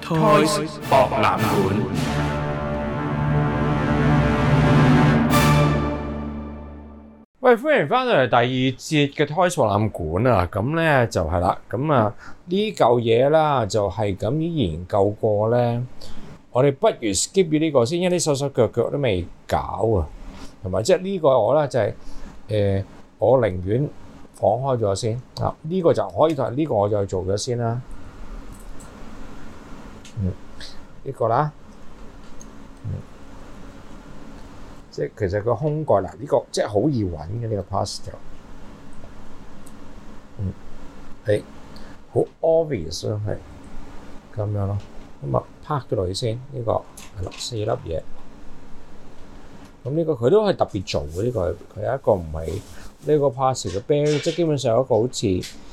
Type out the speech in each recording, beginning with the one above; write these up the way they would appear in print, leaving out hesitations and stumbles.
Toys 博覽館。 喂，歡迎翻到嚟第二節嘅 Toys 博覽館啊！咁咧就係啦，咁啊呢嚿嘢啦就係咁已研究過咧，我哋不如 skip 咗呢個先，因為啲手手腳腳都未搞啊，同埋即係呢個我咧就係我寧願放開咗先啊，呢個就可以同呢個我就做咗先啦。呢個啦，即係其實個胸蓋嗱，呢個即係好易揾嘅呢個 pastel，係好 obvious 咯，係咁樣咯。咁啊，拍咗落去先，呢個係啦，4粒嘢。咁呢個佢都係特別做嘅，呢個佢有一個唔係呢個 pastel 嘅 bear，即係基本上有一個好似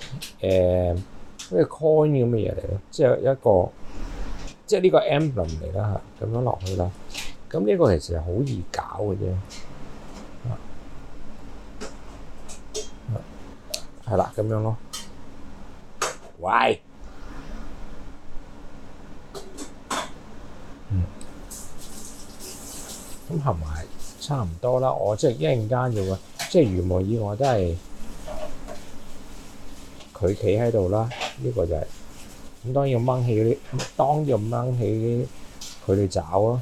好似 coin 咁嘅嘢嚟咯，即係一個。即係呢個 emblem 嚟啦嚇，咁樣落去啦。咁呢個其實係好易搞嘅啫，係啦，咁樣咯。喂，咁合埋差唔多啦。我即係一陣間啫喎，即係如無意外都係佢企喺度啦。呢個就係。咁當然要掹起嗰啲，當然要掹起佢哋爪咯，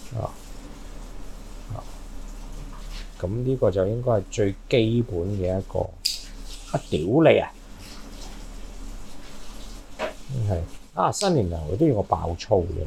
咁呢個就應該係最基本嘅一個。屌你啊！係新年流都要我爆粗嘅。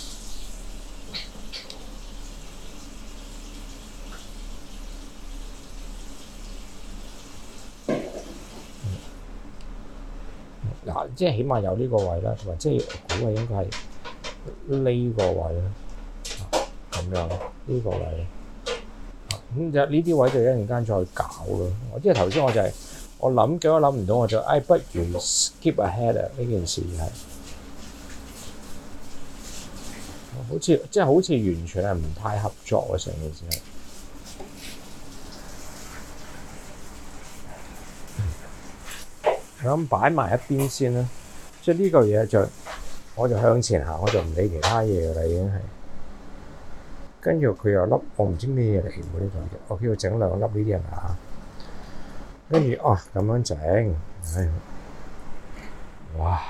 嗱，即係起碼有呢個位啦，同埋即係估係應該係呢個位啦，咁樣呢個位，咁就呢啲位就一陣間再搞咯。即係頭先我就係我諗幾都諗唔到，我就不如 skip ahead 啊！呢件事係好似完全係唔太合作啊！成件事係。咁擺埋一邊先啦，即係呢個嘢我就向前行，我就唔理其他嘢㗎啦，已經係。跟住佢又粒，我唔知咩嘢嚟喎呢度，我叫佢整兩粒呢啲係咪啊？跟住咁樣整，哇！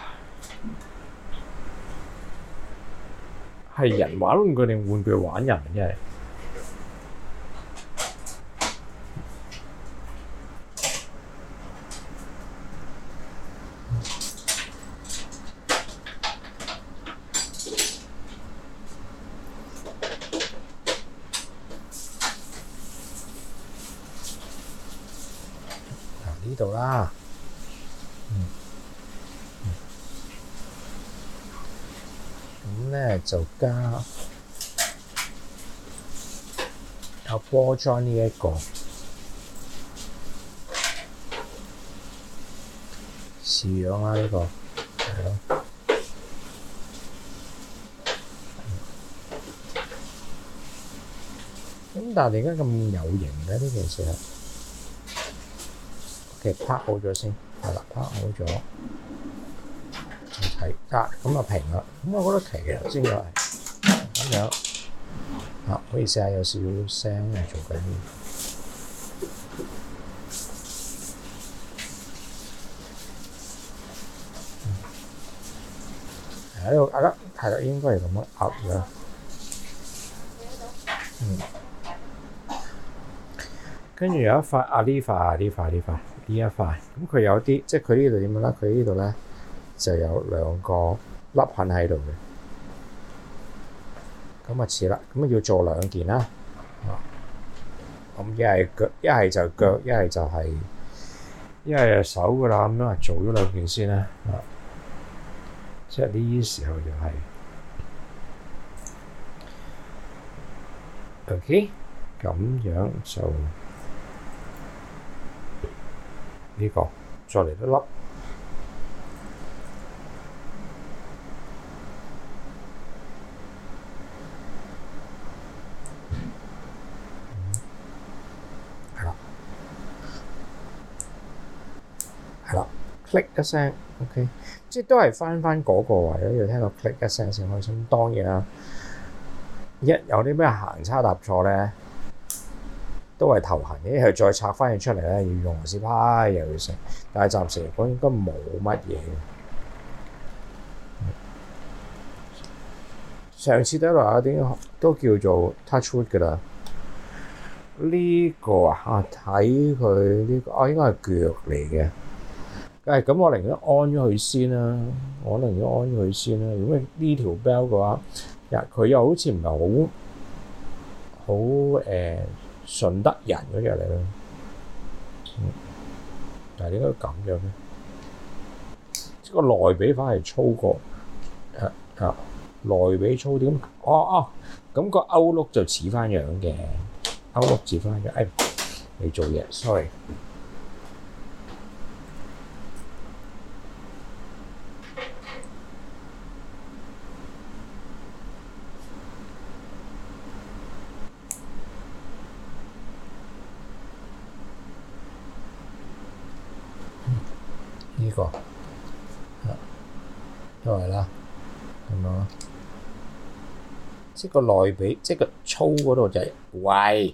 係人玩玩具定玩具玩人真係。呢度啦，咁咧就加有波裝呢一個似樣啦，呢個係咯。咁但係點解咁有型咧？呢件事係。嘅拍好咗先，係啦，拍好咗，係咁就平啦。咁我覺得奇嘅先又係咁樣，可以試下有少少聲嘅做緊。喺度係啦，應該係咁樣噏嘅。跟住有一塊呢一塊，咁佢有啲，即係佢呢度點樣啦？佢呢度咧就有兩個粒痕喺度嘅，咁啊似啦，咁要做兩件啦，咁一係腳，一係就腳，一係就手噶啦，咁樣做咗兩件先啦，即係呢時候就係 OK，咁樣就。呢個再嚟一粒，係啦，click 一聲， OK， 即係都係翻嗰個位咯，要聽到 click 一聲先開心。當然啦，一有啲咩行差踏錯咧，都係頭痕嘅，佢再拆翻嘢出嚟咧，要用螺絲批又要成，但係暫時嚟講應該冇乜嘢嘅。上次得落有啲都叫做 touch wood 㗎啦。呢個啊，睇佢呢個應該係腳嚟嘅。咁我寧願安咗佢先啦。如果呢條 belt 嘅話，佢又好似唔係好順德人嗰隻嚟咯。但係點解咁樣咧？即個內比反而粗過內比粗點？咁個歐碌就似翻樣嘅。歐碌似翻樣。你做嘢 ，sorry。呢個都係啦，咁咯。即個內比，即個粗嗰度就係喂，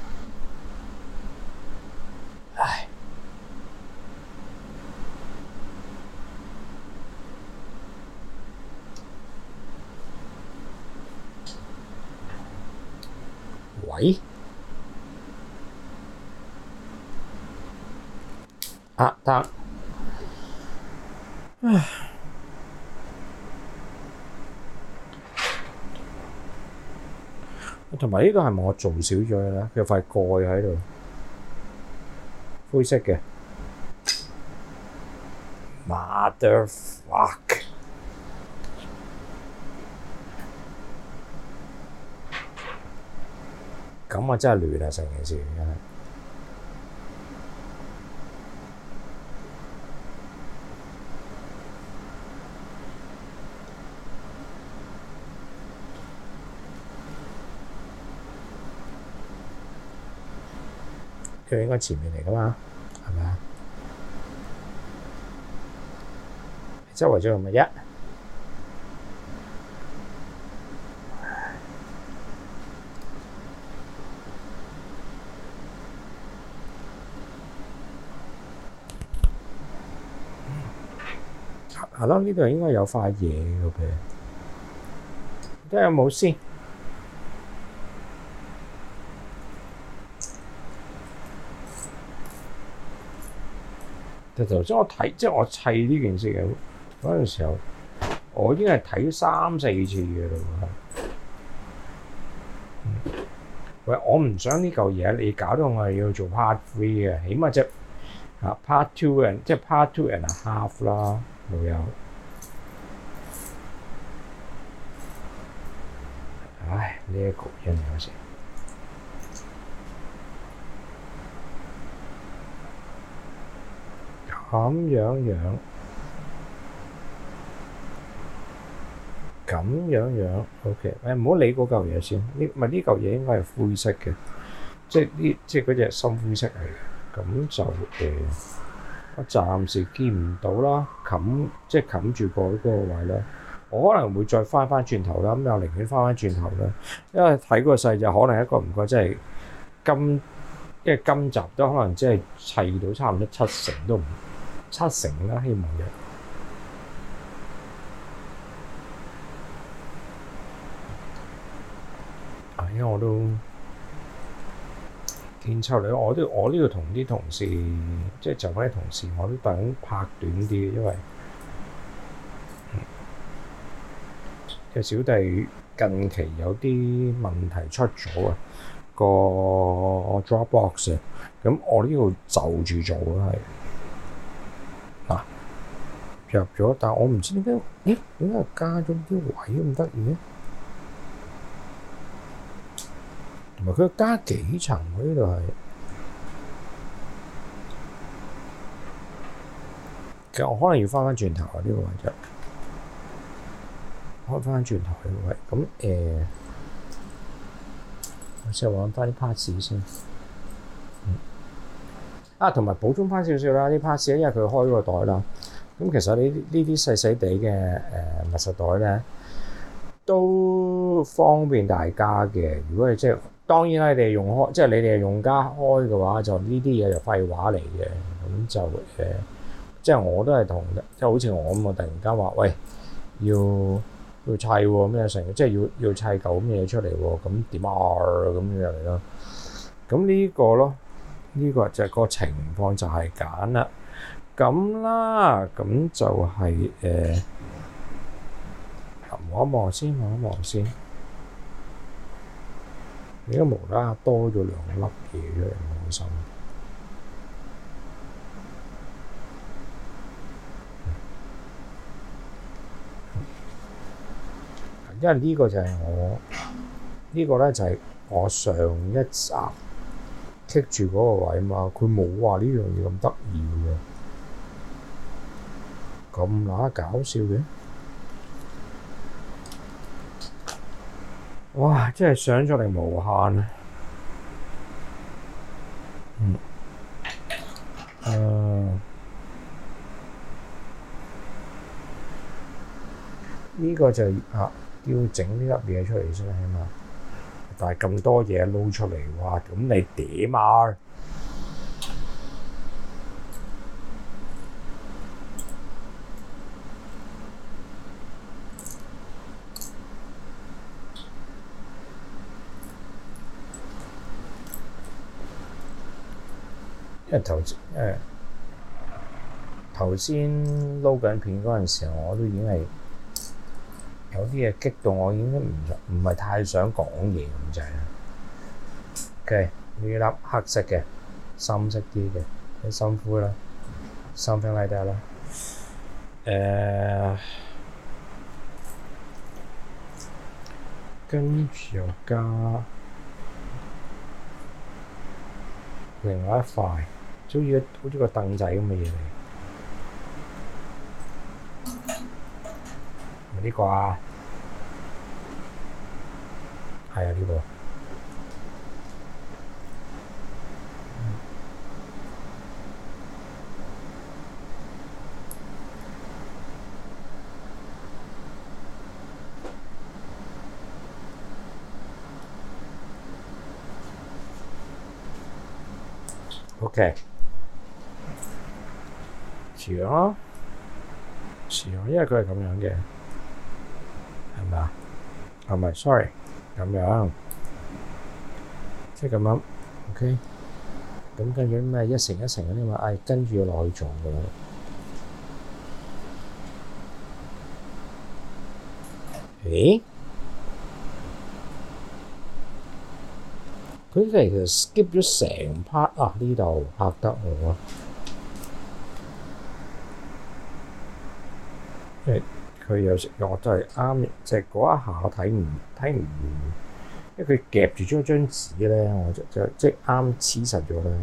喂，得。同埋呢個係咪我做少咗嘅咧？佢有塊蓋喺度，灰色嘅。Mother fuck！咁啊真係亂啊成件事，真係。佢應該前面嚟噶嘛，係咪啊？周圍仲有咪一？係咯，呢度應該有塊嘢嘅噃，睇下有冇先。頭先我睇，即係我砌呢件事嘅嗰陣時候，我已經係睇3-4次嘅啦。喂，我唔想呢嚿嘢，你搞到我係要做 part 3嘅，起碼即係part 2即係 part 2 and a half 啦，老友。唉，呢一個人有時。咁樣 ，OK， 唔好理嗰嚿嘢先。呢嚿嘢應該係灰色嘅，即係嗰隻深灰色嚟嘅。咁就我暫時見唔到啦，即係冚住嗰個位啦。我可能會再翻轉頭啦，咁又寧願翻轉頭啦，因為睇個細就可能一個唔該，即係因為今集都可能即係砌到差唔多7成都唔。7成啦，希望嘅。因為我都見出嚟，我呢度同啲同事，即係就翻啲同事，我都等拍短啲，因為小弟近期有啲問題出咗啊，個 Dropbox 啊，咁我呢度就住做啦，係。入咗，但我唔知點解，點解加咗啲位咁得意嘅？同埋佢加幾層喎？呢度係，其實我可能要翻轉頭啊！呢個位就開翻轉頭呢個位，咁我先揾翻啲 parts 先。同埋補充翻少少啦，啲 parts 因為佢開個袋啦。 咁其實呢啲細細地嘅密實袋咧，都方便大家嘅。如果係即係當然啦，你哋用開，即係你哋係用家開嘅話，就呢啲嘢就廢話嚟嘅。咁就即係我都係同即係好似我咁，我突然間話喂要砌喎咩成，即係要砌嚿咁嘢出嚟喎，咁點啊咁樣嚟咯。咁呢個咯，呢個就係個情況就係揀啦。咁啦，咁就係望一望先，而家無啦啦多咗2粒嘢出嚟，唔開心。因為呢個就係呢個咧就係我上一集棘住嗰個位嘛，佢冇話呢樣嘢咁得意嘅，咁乸搞笑嘅。哇！真係想像力無限啊！呢個就要整呢粒嘢出嚟先起碼，但係咁多嘢撈出嚟，哇！咁你點啊？因為頭先撈緊片嗰陣時候，我都已經係有啲嘢激到我已經唔係太想講嘢咁滯啦。OK，呢粒黑色嘅深色啲嘅啲深灰啦 ，something like that 啦。跟住又加另外一塊，好似個凳仔咁嘅嘢嚟。係呢個啊？係啊，呢個。OK，似咯，因為佢係咁樣嘅，係咪啊？唔係 ，sorry，咁樣，即係咁樣 ，OK。咁跟住咩一成一成嗰啲嘛，跟住要落去做㗎啦。咦？佢哋其實 skip 咗成 part 啊！呢度嚇得我啊！因為佢有時我就係啱，即係嗰一下我睇唔完，因為佢夾住咗張紙咧，我就即係啱黐實咗咧。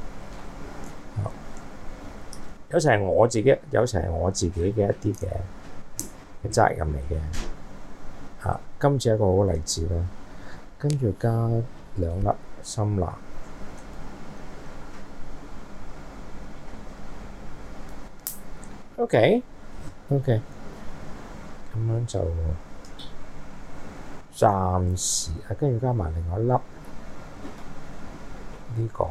有時係我自己，有時係我自己嘅一啲嘅責任嚟嘅。今次係一個好例子啦，跟住加2粒深藍。OK，咁樣就暫時跟住加埋另外一粒呢個。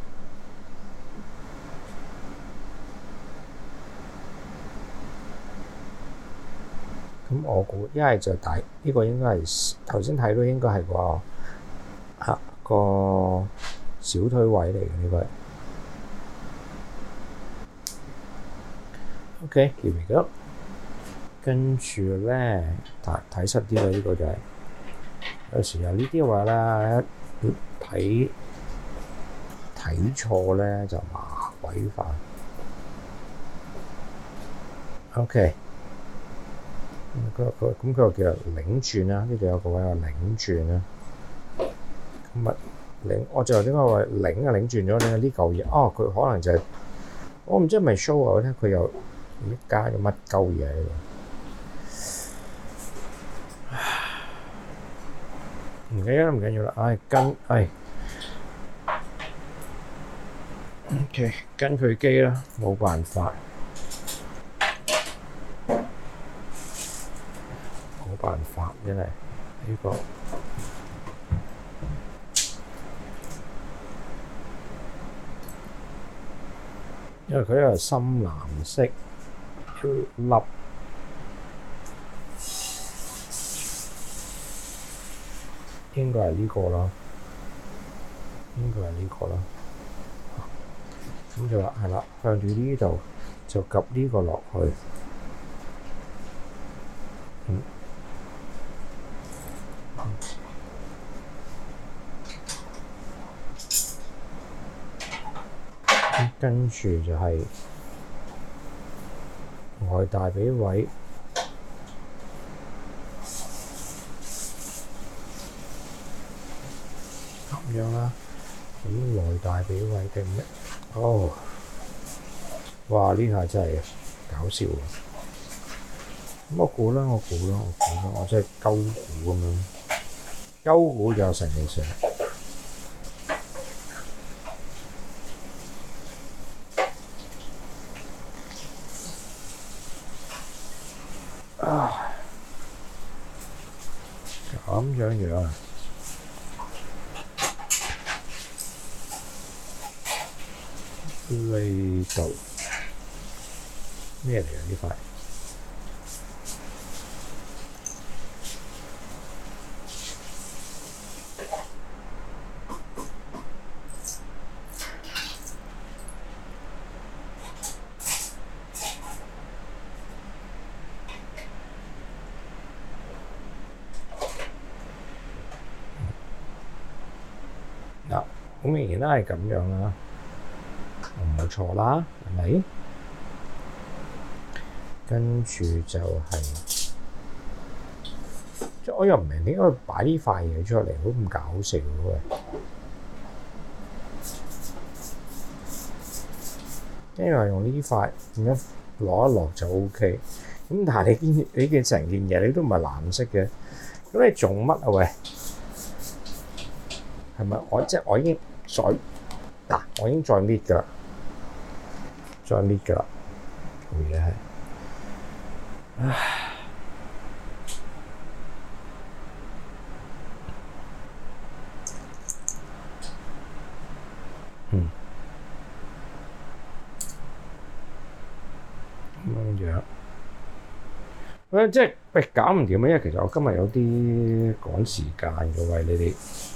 咁我估一係就大呢個應該係頭先睇到應該係個小推位嚟嘅呢個係。OK，here we go。跟住咧睇實啲啦，呢個就係有時候呢啲話咧睇錯咧就麻鬼煩。OK。咁佢又叫擰轉啦，呢度有個位話擰轉啦。咁我最後點解話擰轉咗咧？呢嚿嘢佢可能就係我唔知係咪 show 我咧，佢又加咗乜鳩嘢喺度。唔緊要啦，OK 跟佢機啦，冇辦法。 哇！真係呢個因為佢係深藍色粒，應該係呢個啦，應該係呢個啦。咁就話係啦，向住呢度就及呢個落去。跟住就係外大髀位，咁樣啦。咁內大髀位定咩？哦，哇！呢下真係搞笑喎。咁我估啦，我真係鳩估咁樣，鳩估就成件事。咁樣呢度咩嚟㗎？呢塊嗱，好明顯啦，係咁樣啦。冇錯啦，係咪？跟住就係，即我又唔明點解擺呢塊嘢出嚟，好咁搞笑嘅。因為用呢塊咁樣攞一落就 OK。咁但係你見成件嘢你都唔係藍色嘅，咁你做乜啊？喂，係咪？我已經我已經再搣㗎啦。再搣㗎啦，做嘢係，咁樣，即係搞唔掂啊！因為其實我今日有啲趕時間嘅，喂你哋。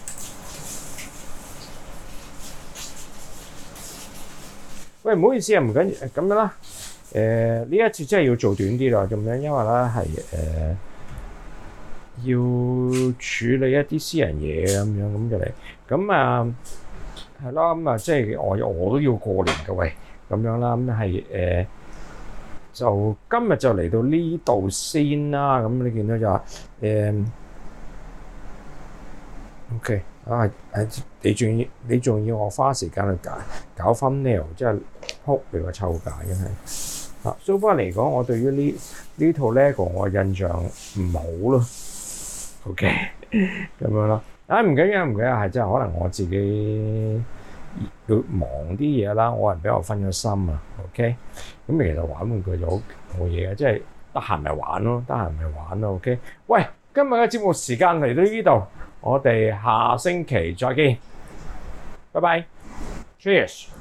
喂，唔好意思啊，唔緊要，咁樣啦。呢一次真係要做短啲啦，咁樣，因為咧係要處理一啲私人嘢咁樣，咁就嚟。咁啊係啦，咁啊即係我都要過年嘅喂，咁樣啦，咁係就今日就嚟到呢度先啦。咁你見到就話OK。你仲要我花時間去搞thumbnail，真係撲你個臭架，真係。so far 嚟講，我對於呢套 LEGO 我印象唔好咯。OK， 咁樣咯。唔緊要，係真係可能我自己要忙啲嘢啦，我人比較分咗心啊。OK， 咁其實玩玩具就好冇嘢嘅，即係得閒咪玩咯。OK， 喂，今日嘅節目時間嚟到呢度。我哋下星期再見，拜拜 ，Cheers。